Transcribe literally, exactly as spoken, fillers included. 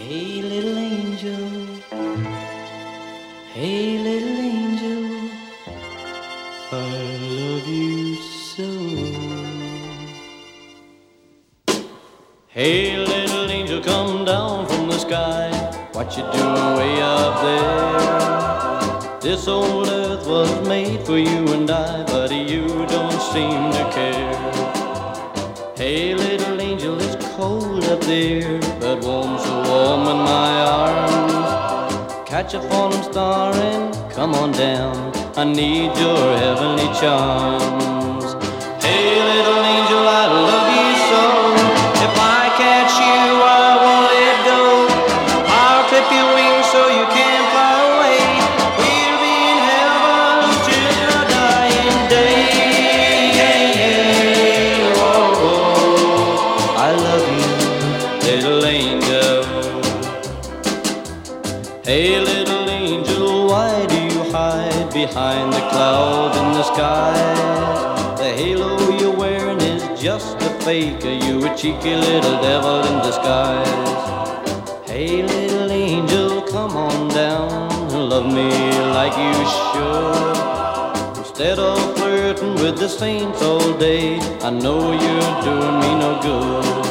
Hey little angel, hey little angel, I love you so. Hey little angel, come down from the sky. What you doing way up there? This old earth was made for you and I, but you don't seem to care. Hey little angel, it's cold up there, but warm, so warm in my arms. Catch a falling star and come on down, I need your heavenly charms. Hey little angel, I love you so. If I catch you, I won't let go. I'll clip your wings so you can't fly away. We'll be in heaven till the dying day. I love you, little angel. Hey little angel, why do you hide behind the clouds in the sky? The halo you're wearing is just a fake. Are you a cheeky little devil in disguise? Hey little angel, come on down and love me like you should. Instead of flirting with the saints all day, I know you're doing me no good.